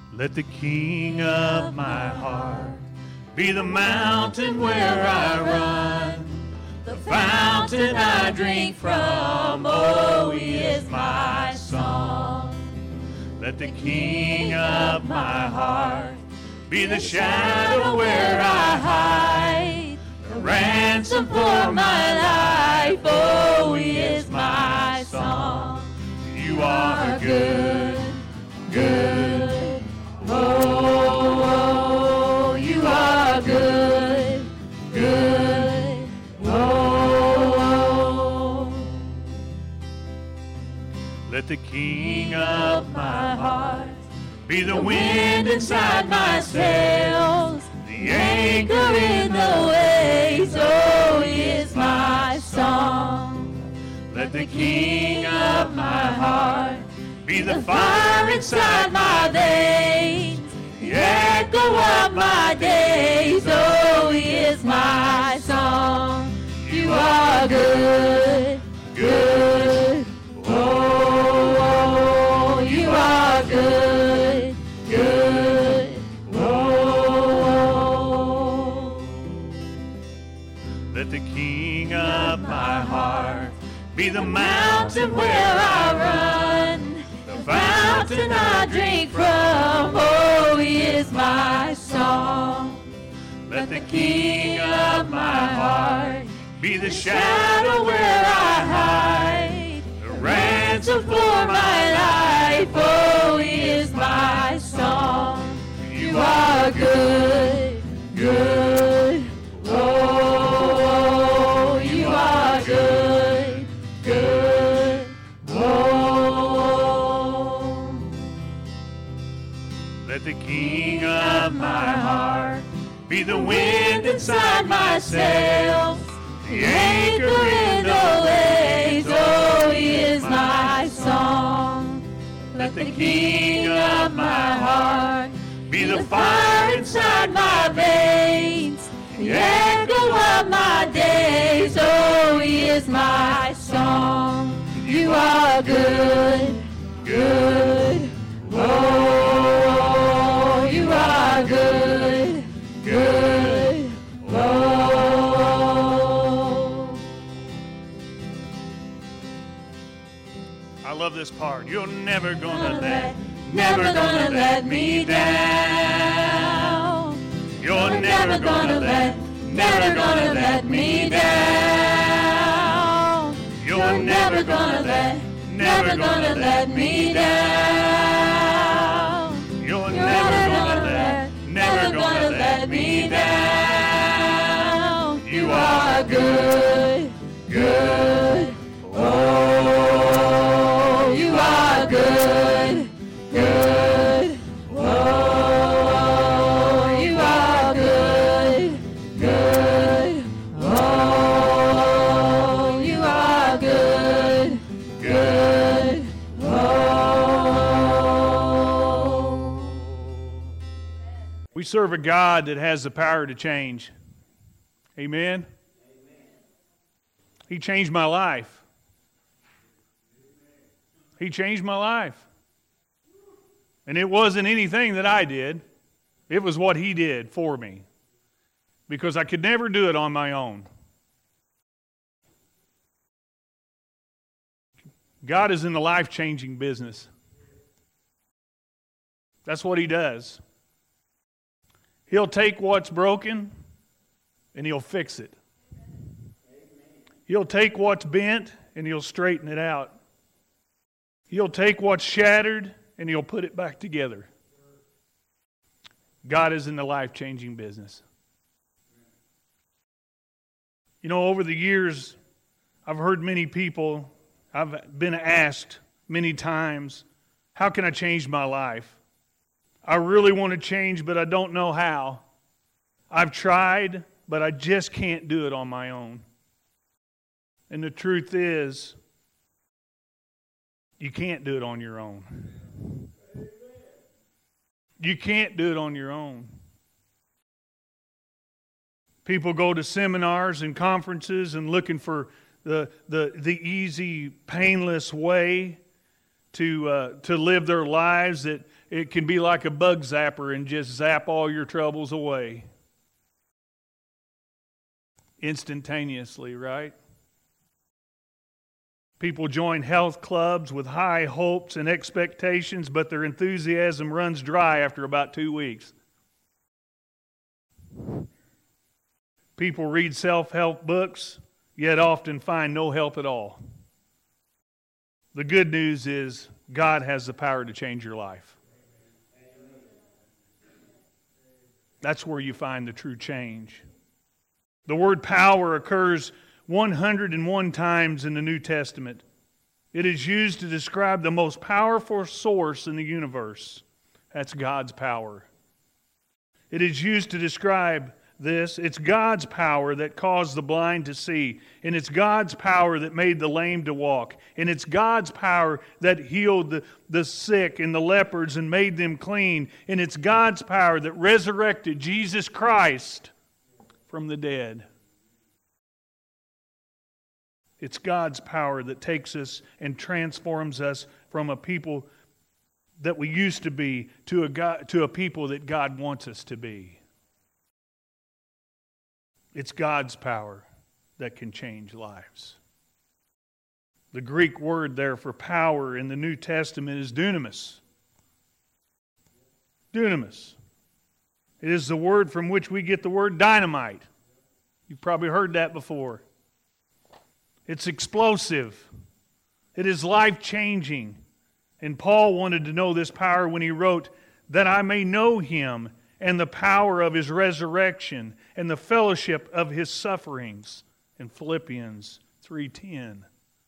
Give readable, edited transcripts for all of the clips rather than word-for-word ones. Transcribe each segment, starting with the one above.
Let the King of my heart be the mountain where I run, the fountain I drink from. Oh, He is my song. Let the King of my heart be the shadow where I hide, the ransom for my life. Oh, He is my song. You are good, good. Oh, you are good, good. Oh, let the King of my heart be the wind inside my sails, the anchor in the waves. Oh, He is my song. Let the King of my heart be the fire inside my veins, the echo of my days. Oh, He is my song. You are good, good. Oh, you are good, good. Oh, let the King of my heart be the mountain where I run, the fountain I drink from. Oh, He is my song. Let the King of my heart be the shadow where I hide, the ransom for my life. Oh, He is my song. You are good, good. Oh, you are good, good. Oh, let the King of my heart be the wind inside my sails, the anchor in the waves. Oh, He is my song. Let the King of my heart be the fire inside my veins, the echo of my days. Oh, He is my song. You are good, good. Oh, you are good, good. Oh. I love this part. You're never gonna let me down. You're never gonna let me down. You're never gonna let me down. You're never gonna let me down. You are good, good. Oh, you are good, good. Oh, you are good, good. Oh, you are good, good. Oh. We serve a God that has the power to change. Amen? He changed my life. He changed my life. And it wasn't anything that I did. It was what He did for me. Because I could never do it on my own. God is in the life-changing business. That's what He does. He'll take what's broken and He'll fix it. He'll take what's bent and He'll straighten it out. He'll take what's shattered and He'll put it back together. God is in the life-changing business. You know, over the years, I've heard many people, I've been asked many times, how can I change my life? I really want to change, but I don't know how. I've tried, but I just can't do it on my own. And the truth is, you can't do it on your own. You can't do it on your own. People go to seminars and conferences and looking for the easy, painless way to live their lives that it can be like a bug zapper and just zap all your troubles away. Instantaneously, right? People join health clubs with high hopes and expectations, but their enthusiasm runs dry after about 2 weeks. People read self-help books, yet often find no help at all. The good news is God has the power to change your life. That's where you find the true change. The word power occurs 101 times in the New Testament. It is used to describe the most powerful source in the universe. That's God's power. It is used to describe this. It's God's power that caused the blind to see. And it's God's power that made the lame to walk. And it's God's power that healed the sick and the lepers and made them clean. And it's God's power that resurrected Jesus Christ from the dead. It's God's power that takes us and transforms us from a people that we used to be to a people that God wants us to be. It's God's power that can change lives. The Greek word there for power in the New Testament is dunamis. Dunamis. It is the word from which we get the word dynamite. You've probably heard that before. It's explosive. It is life-changing. And Paul wanted to know this power when he wrote, that I may know Him and the power of His resurrection and the fellowship of His sufferings, in Philippians 3:10.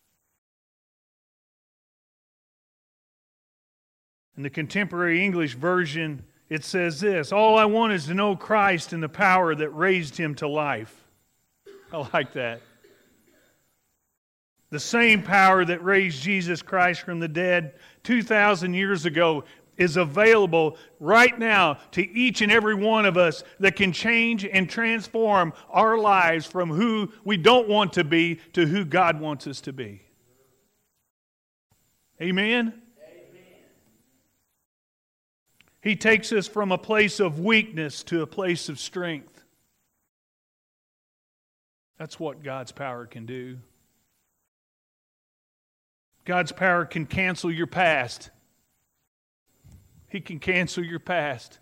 In the Contemporary English Version, it says this, all I want is to know Christ and the power that raised Him to life. I like that. The same power that raised Jesus Christ from the dead 2,000 years ago is available right now to each and every one of us that can change and transform our lives from who we don't want to be to who God wants us to be. Amen? He takes us from a place of weakness to a place of strength. That's what God's power can do. God's power can cancel your past. He can cancel your past.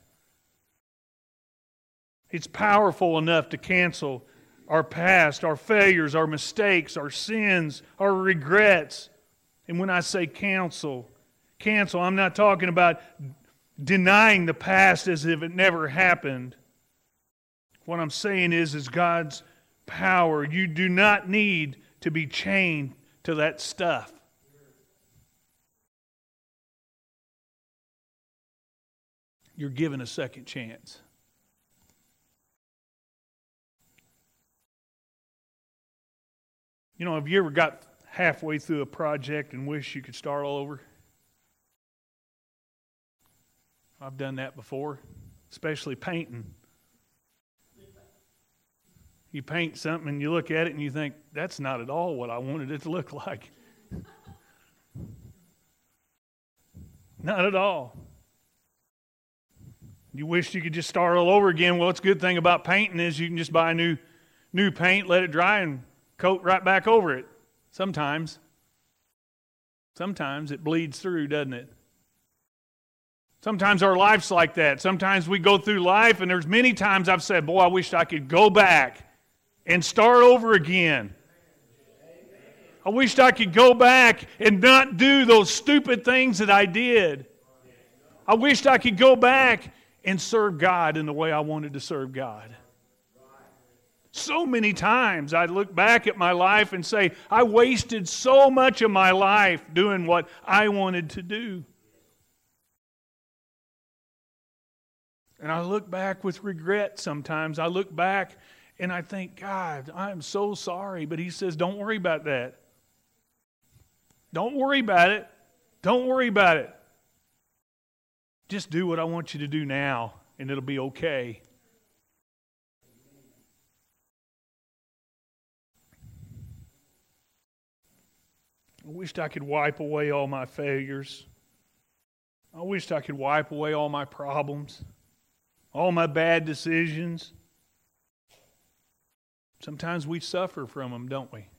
It's powerful enough to cancel our past, our failures, our mistakes, our sins, our regrets. And when I say cancel, I'm not talking about denying the past as if it never happened. What I'm saying is God's power. You do not need to be chained to that stuff. You're given a second chance. You know, have you ever got halfway through a project and wish you could start all over? I've done that before, especially painting. You paint something and you look at it and you think, that's not at all what I wanted it to look like. Not at all. You wish you could just start all over again. Well, it's a good thing about painting is you can just buy new paint, let it dry, and coat right back over it. Sometimes it bleeds through, doesn't it? Sometimes our life's like that. Sometimes we go through life, and there's many times I've said, boy, I wish I could go back and start over again. I wished I could go back and not do those stupid things that I did. I wished I could go back and serve God in the way I wanted to serve God. So many times I look back at my life and say, I wasted so much of my life doing what I wanted to do. And I look back with regret sometimes. I look back and I think, God, I'm so sorry. But He says, don't worry about that. Don't worry about it. Don't worry about it. Just do what I want you to do now, and it'll be okay. I wished I could wipe away all my failures. I wished I could wipe away all my problems, all my bad decisions. Sometimes we suffer from them, don't we?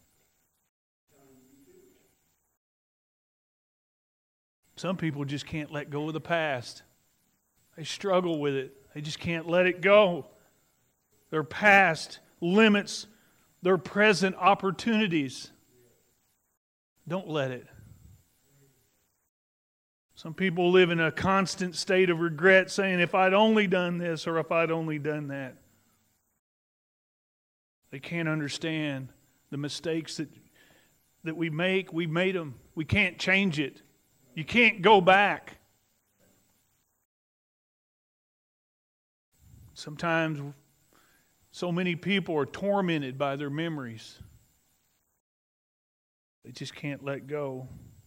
Some people just can't let go of the past. They struggle with it. They just can't let it go. Their past limits their present opportunities. Don't let it. Some people live in a constant state of regret, saying, if I'd only done this or if I'd only done that. They can't understand the mistakes that we make. We made them. We can't change it. You can't go back. Sometimes so many people are tormented by their memories. They just can't let go.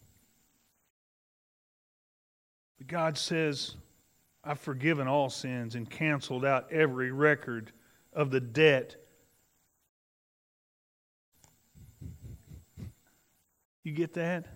But God says, I've forgiven all sins and canceled out every record of the debt. You get that?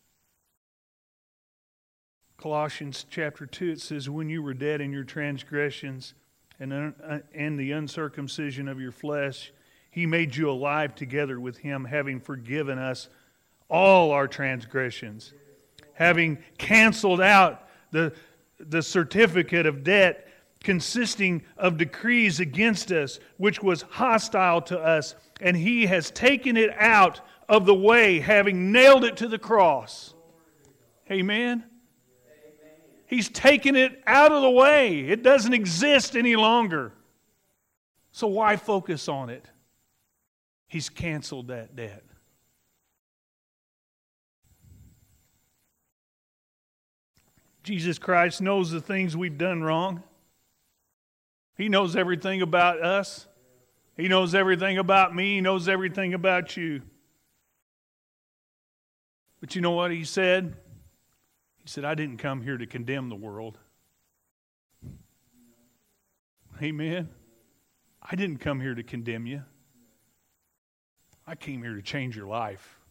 Colossians chapter 2, it says, when you were dead in your transgressions and the uncircumcision of your flesh, He made you alive together with Him, having forgiven us all our transgressions, having canceled out the certificate of debt consisting of decrees against us, which was hostile to us, and He has taken it out of the way, having nailed it to the cross. Amen? He's taken it out of the way. It doesn't exist any longer. So why focus on it? He's canceled that debt. Jesus Christ knows the things we've done wrong. He knows everything about us. He knows everything about me. He knows everything about you. But you know what He said? He said, I didn't come here to condemn the world. Amen? I didn't come here to condemn you. I came here to change your life.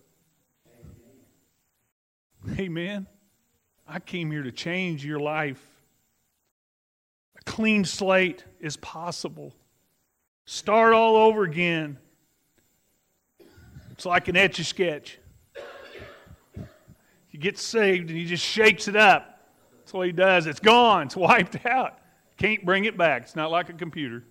Amen? I came here to change your life. A clean slate is possible. Start all over again. It's like an Etch-a-Sketch. He gets saved and he just shakes it up. That's what he does. It's gone. It's wiped out. Can't bring it back. It's not like a computer.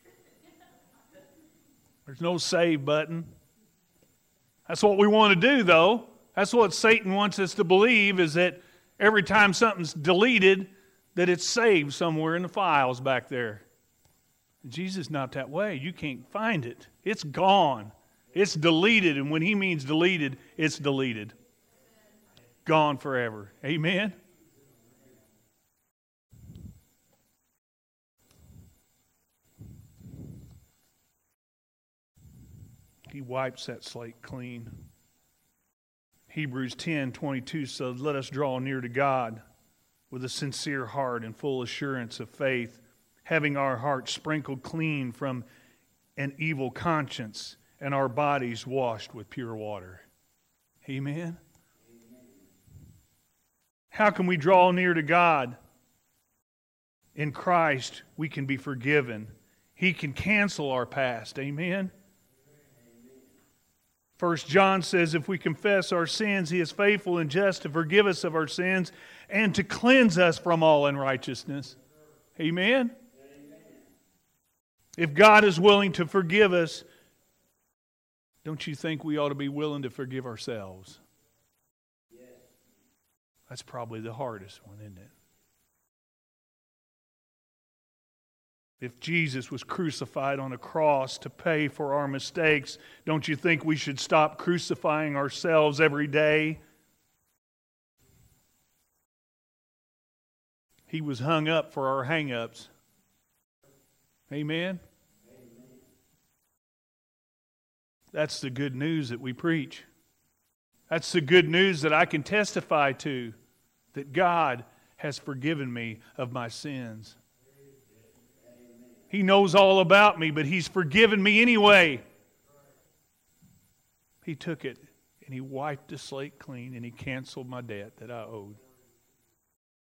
There's no save button. That's what we want to do, though. That's what Satan wants us to believe, is that every time something's deleted, that it's saved somewhere in the files back there. Jesus is not that way. You can't find it. It's gone. It's deleted, and when He means deleted, it's deleted. Gone forever. Amen? He wipes that slate clean. Hebrews 10:22 says, let us draw near to God with a sincere heart and full assurance of faith, having our hearts sprinkled clean from an evil conscience and our bodies washed with pure water. Amen? How can we draw near to God? In Christ, we can be forgiven. He can cancel our past. Amen? 1 John says, if we confess our sins, He is faithful and just to forgive us of our sins and to cleanse us from all unrighteousness. Amen? If God is willing to forgive us, don't you think we ought to be willing to forgive ourselves? That's probably the hardest one, isn't it? If Jesus was crucified on a cross to pay for our mistakes, don't you think we should stop crucifying ourselves every day? He was hung up for our hang-ups. Amen? That's the good news that we preach. That's the good news that I can testify to, that God has forgiven me of my sins. He knows all about me, but He's forgiven me anyway. He took it and He wiped the slate clean and He canceled my debt that I owed.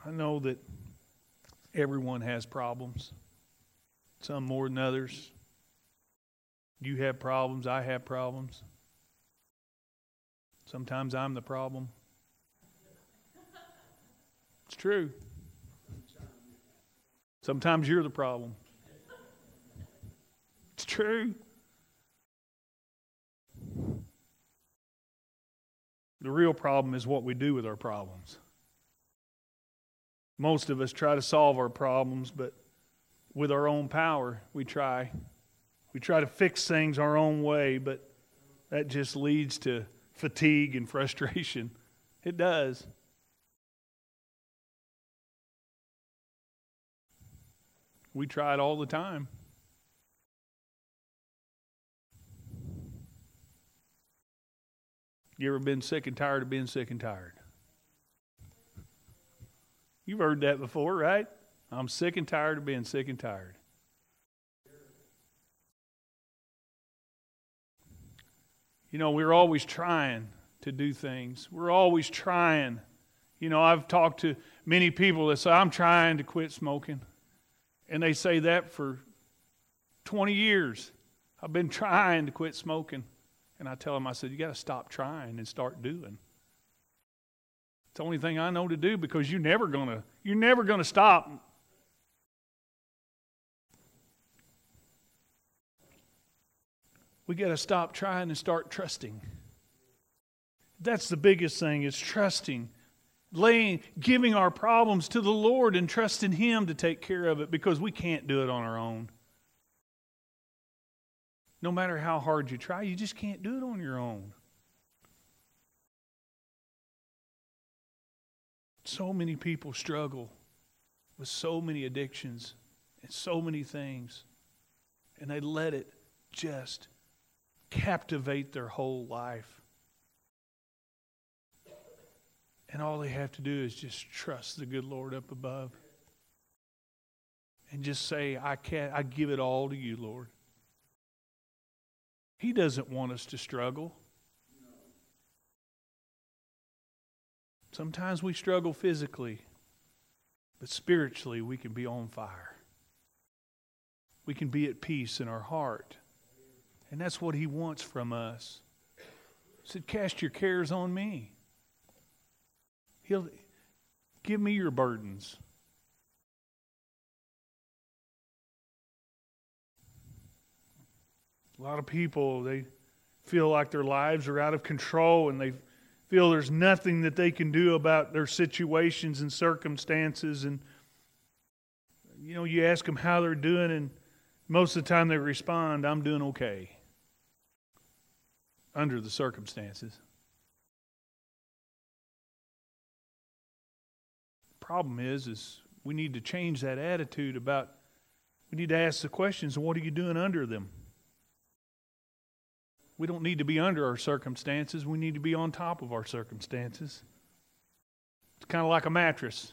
I know that everyone has problems, some more than others. You have problems, I have problems. Sometimes I'm the problem. It's true. Sometimes you're the problem. It's true. The real problem is what we do with our problems. Most of us try to solve our problems, but with our own power, we try. We try to fix things our own way, but that just leads to fatigue and frustration. It does. We try it all the time. You ever been sick and tired of being sick and tired? You've heard that before, right? I'm sick and tired of being sick and tired. You know, we're always trying to do things. We're always trying. You know, I've talked to many people that say, I'm trying to quit smoking. And they say that for 20 years. I've been trying to quit smoking. And I tell them, I said, you got to stop trying and start doing. It's the only thing I know to do, because you're never gonna stop. We got to stop trying and start trusting. That's the biggest thing, is trusting. Giving our problems to the Lord and trusting Him to take care of it, because we can't do it on our own. No matter how hard you try, you just can't do it on your own. So many people struggle with so many addictions and so many things, and they let it just captivate their whole life. And all they have to do is just trust the good Lord up above and just say, I give it all to you, Lord. He doesn't want us to struggle. Sometimes we struggle physically, but spiritually we can be on fire. We can be at peace in our heart. And that's what He wants from us. He said, cast your cares on me. He'll give me your burdens. A lot of people, they feel like their lives are out of control, and they feel there's nothing that they can do about their situations and circumstances. And, you know, you ask them how they're doing, and most of the time they respond, I'm doing okay, under the circumstances. The problem is we need to change that attitude we need to ask the questions, what are you doing under them? We don't need to be under our circumstances. We need to be on top of our circumstances. It's kind of like a mattress.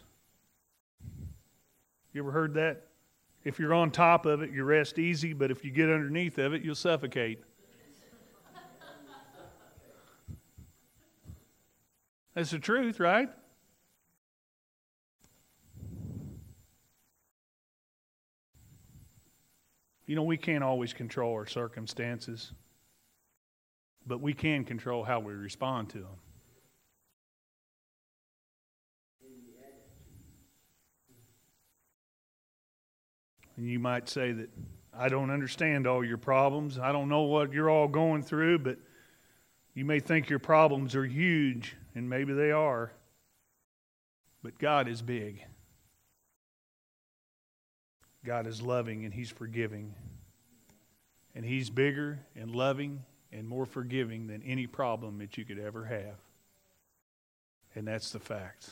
You ever heard that? If you're on top of it, you rest easy, but if you get underneath of it, you'll suffocate. That's the truth, right? You know, we can't always control our circumstances, but we can control how we respond to them. And you might say that, I don't understand all your problems. I don't know what you're all going through, but you may think your problems are huge, and maybe they are. But God is big. God is loving, and He's forgiving. And He's bigger and loving and more forgiving than any problem that you could ever have. And that's the fact.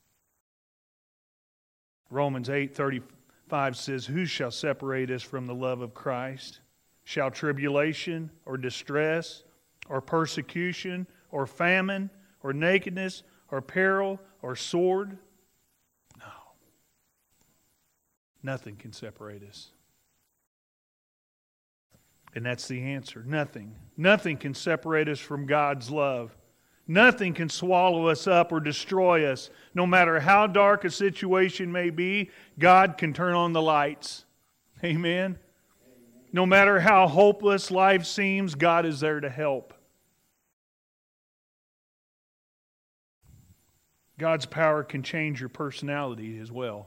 Romans 8:35 says, who shall separate us from the love of Christ? Shall tribulation or distress or persecution or famine or nakedness or peril or sword? No. Nothing can separate us. And that's the answer. Nothing. Nothing can separate us from God's love. Nothing can swallow us up or destroy us. No matter how dark a situation may be, God can turn on the lights. Amen? No matter how hopeless life seems, God is there to help. God's power can change your personality as well.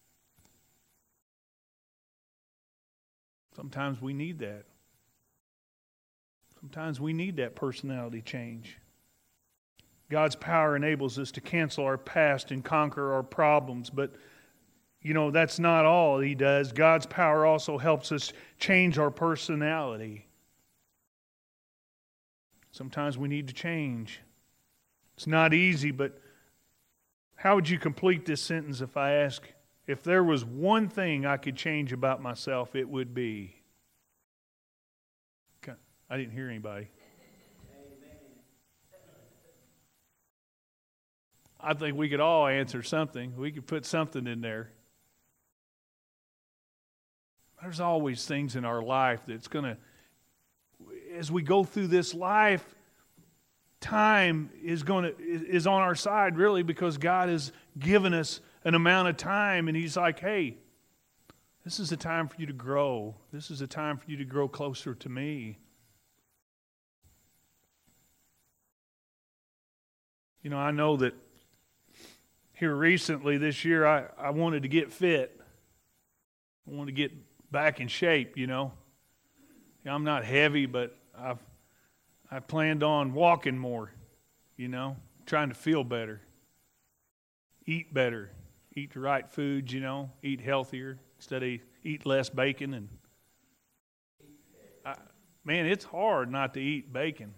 Sometimes we need that. Sometimes we need that personality change. God's power enables us to cancel our past and conquer our problems, but that's not all He does. God's power also helps us change our personality. Sometimes we need to change. It's not easy, but how would you complete this sentence if I ask, if there was one thing I could change about myself, it would be? I didn't hear anybody. I think we could all answer something. We could put something in there. There's always things in our life that's going to, as we go through this life, time is on our side, really, because God has given us an amount of time, and He's like, hey, this is a time for you to grow. This is a time for you to grow closer to me. I know that here recently this year, I wanted to get fit. I wanted to get back in shape, I'm not heavy, but I planned on walking more, trying to feel better, eat better, eat the right foods, eat healthier instead of eat less bacon. And man, it's hard not to eat bacon.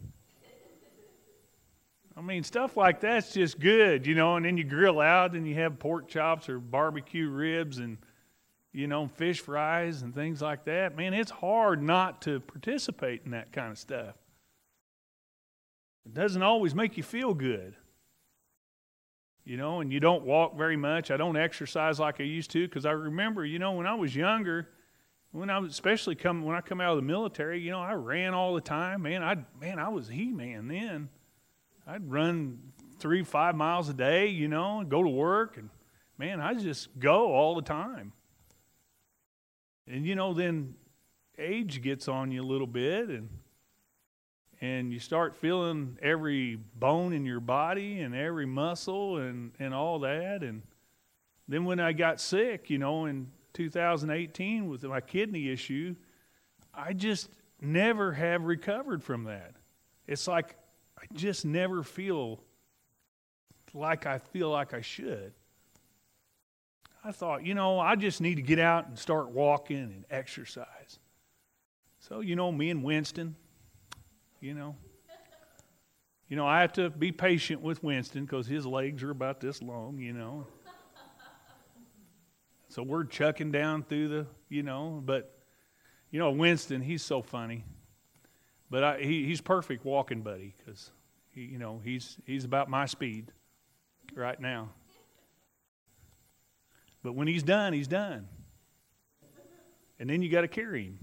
I mean, stuff like that's just good, and then you grill out and you have pork chops or barbecue ribs and, fish fries and things like that. Man, it's hard not to participate in that kind of stuff. It doesn't always make you feel good, and you don't walk very much. I don't exercise like I used to, because I remember, when I was younger, when I come out of the military, I ran all the time. I was He-Man then. I'd run 3-5 miles a day, and go to work, and I just go all the time. And then age gets on you a little bit, and you start feeling every bone in your body and every muscle and all that. And then when I got sick, in 2018 with my kidney issue, I just never have recovered from that. It's like I just never feel like I should. I thought, I just need to get out and start walking and exercise. So, me and Winston, I have to be patient with Winston because his legs are about this long, So we're chucking down through but, Winston, he's so funny. But he's perfect walking buddy because, he's about my speed right now. But when he's done, he's done. And then you got to carry him.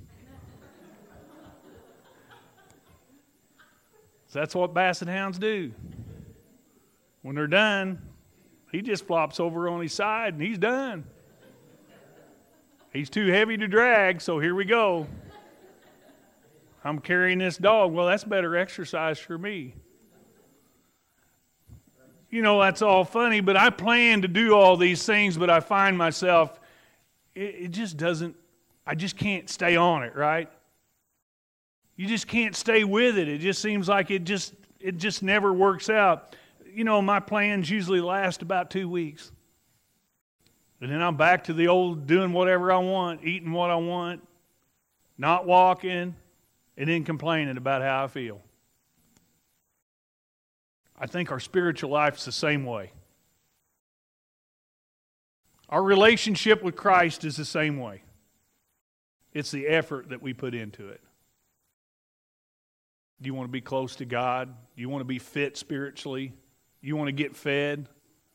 So that's what Basset Hounds do. When they're done, he just flops over on his side and he's done. He's too heavy to drag, so here we go. I'm carrying this dog. Well, that's better exercise for me. That's all funny, but I plan to do all these things, but I find myself, it just doesn't, I just can't stay on it, right? You just can't stay with it. It just seems like it just never works out. My plans usually last about 2 weeks. And then I'm back to the old doing whatever I want, eating what I want, not walking, and then complaining about how I feel. I think our spiritual life is the same way. Our relationship with Christ is the same way. It's the effort that we put into it. Do you want to be close to God? Do you want to be fit spiritually? Do you want to get fed?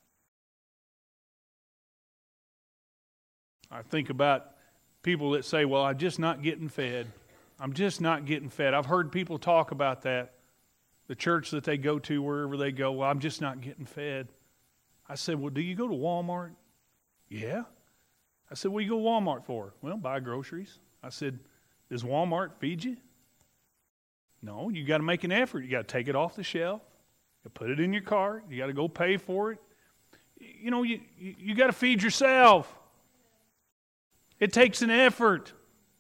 I think about people that say, well, I'm just not getting fed. I'm just not getting fed. I've heard people talk about that. the church that they go to, wherever they go, well, I'm just not getting fed. I said, well, do you go to Walmart? Yeah. I said, what do you go to Walmart for? Well, buy groceries. I said, does Walmart feed you? No, you got to make an effort. You got to take it off the shelf. You put it in your cart. You got to go pay for it. You know, you got to feed yourself. It takes an effort.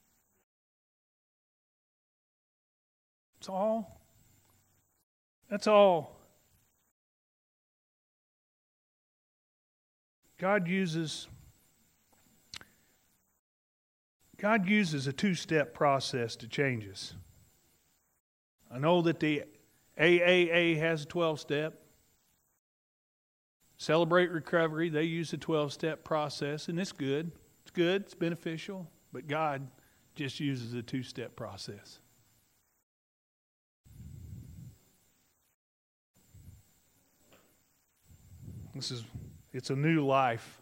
That's all. That's all. God uses a two-step process to change us. I know that the AAA has a 12-step. Celebrate Recovery, they use a 12-step process, and it's good. It's good, it's beneficial, but God just uses a two-step process. It's a new life.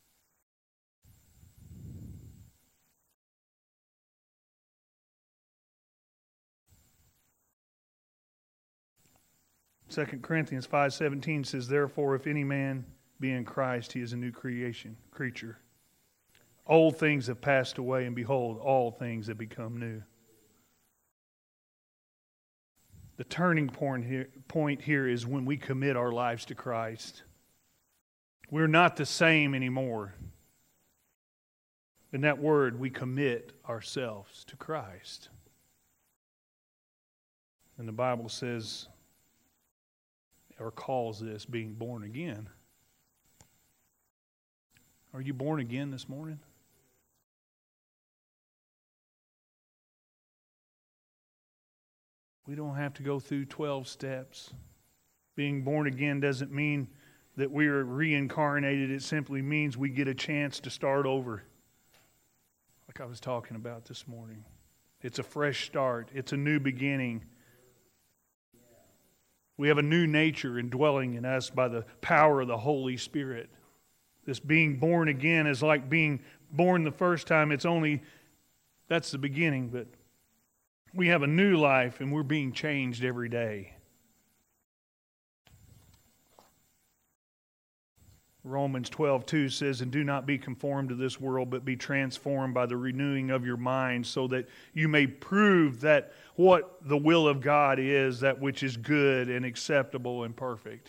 Second Corinthians 5:17 says, therefore, if any man be in Christ, he is a new creature. Old things have passed away, and behold, all things have become new. The turning point here is when we commit our lives to Christ. We're not the same anymore. In that word, we commit ourselves to Christ. And the Bible says, or calls this being born again. Are you born again this morning? We don't have to go through 12 steps. Being born again doesn't mean that we are reincarnated. It simply means we get a chance to start over. Like I was talking about this morning. It's a fresh start. It's a new beginning. We have a new nature indwelling in us by the power of the Holy Spirit. This being born again is like being born the first time. That's the beginning, but we have a new life and we're being changed every day. Romans 12:2 says, and do not be conformed to this world, but be transformed by the renewing of your mind, so that you may prove that what the will of God is, that which is good and acceptable and perfect.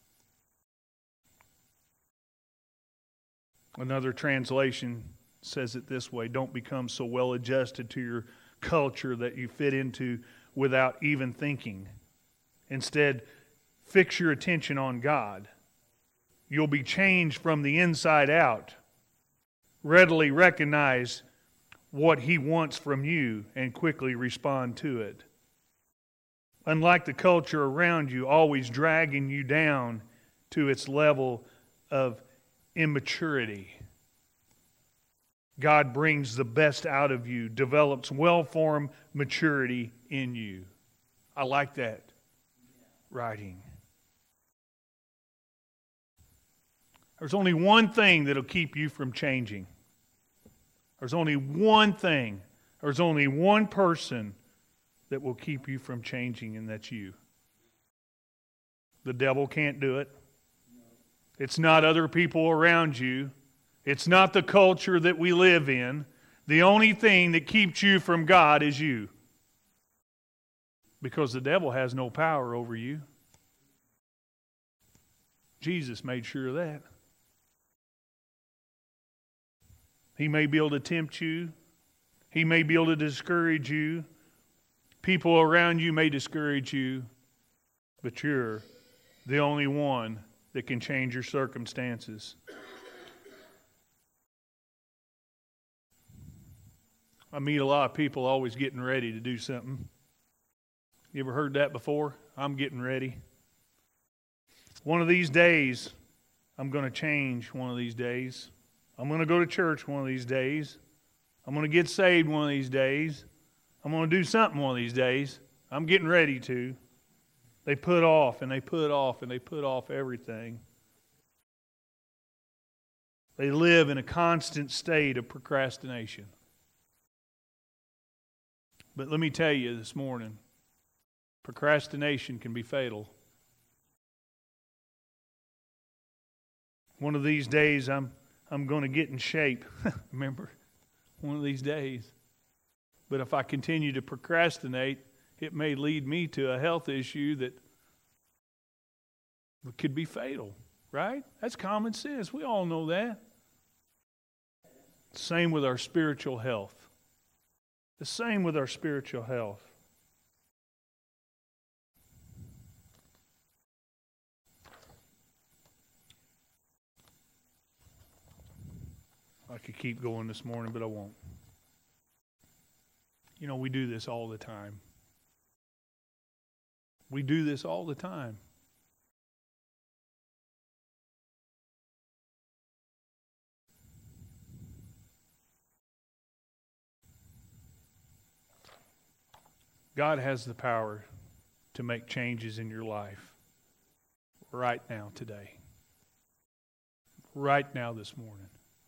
Another translation says it this way, don't become so well adjusted to your culture that you fit into without even thinking. Instead, fix your attention on God. You'll be changed from the inside out. Readily recognize what He wants from you and quickly respond to it. Unlike the culture around you, always dragging you down to its level of immaturity. God brings the best out of you, develops well-formed maturity in you. I like that writing. There's only one thing that'll keep you from changing. There's only one thing. There's only one person that will keep you from changing, and that's you. The devil can't do it. It's not other people around you. It's not the culture that we live in. The only thing that keeps you from God is you. Because the devil has no power over you. Jesus made sure of that. He may be able to tempt you. He may be able to discourage you. People around you may discourage you. But you're the only one that can change your circumstances. I meet a lot of people always getting ready to do something. You ever heard that before? I'm getting ready. One of these days, I'm going to change one of these days. I'm going to go to church one of these days. I'm going to get saved one of these days. I'm going to do something one of these days. I'm getting ready to. They put off and they put off and they put off everything. They live in a constant state of procrastination. But let me tell you this morning, Procrastination can be fatal. One of these days I'm going to get in shape. Remember? One of these days. But if I continue to procrastinate, it may lead me to a health issue that could be fatal. Right? That's common sense. We all know that. Same with our spiritual health. The same with our spiritual health. I could keep going this morning, but I won't. You know, we do this all the time. We do this all the time. God has the power to make changes in your life right now, today. Right now, this morning.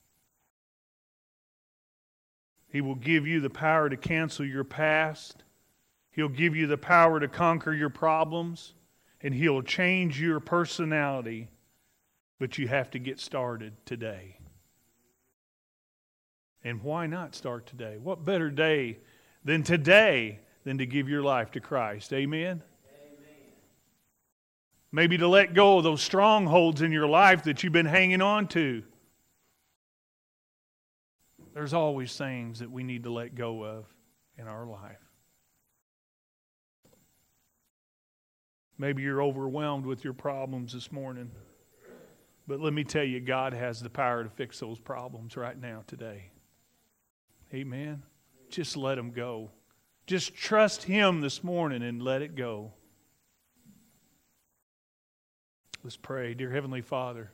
He will give you the power to cancel your past. He'll give you the power to conquer your problems. And He'll change your personality. But you have to get started today. And why not start today? What better day than today than to give your life to Christ? Amen? Maybe to let go of those strongholds in your life that you've been hanging on to. There's always things that we need to let go of in our life. Maybe you're overwhelmed with your problems this morning. But let me tell you, God has the power to fix those problems right now, today. Amen? Just let them go. Just trust Him this morning and let it go. Let's pray. Dear Heavenly Father,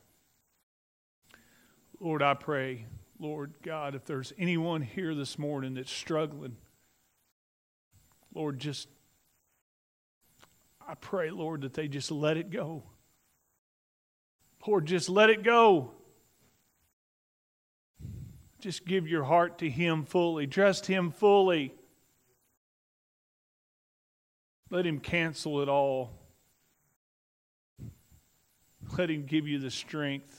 Lord, I pray, Lord God, if there's anyone here this morning that's struggling, Lord, I pray, Lord, that they just let it go. Lord, just let it go. Just give your heart to Him fully. Trust Him fully. Let Him cancel it all. Let Him give you the strength.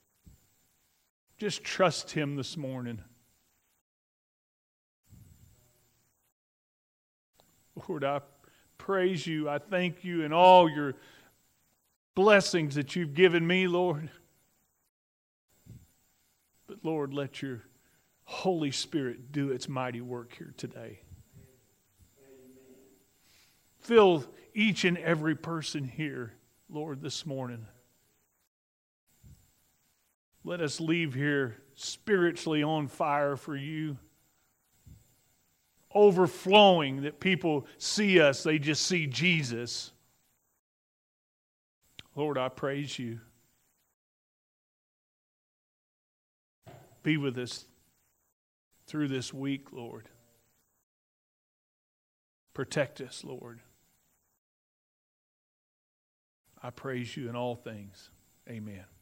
Just trust Him this morning. Lord, I praise You. I thank You in all Your blessings that You've given me, Lord. But Lord, let Your Holy Spirit do its mighty work here today. Fill each and every person here, Lord, this morning. Let us leave here spiritually on fire for You. Overflowing, that people see us, they just see Jesus. Lord, I praise You. Be with us through this week, Lord. Protect us, Lord. I praise You in all things. Amen.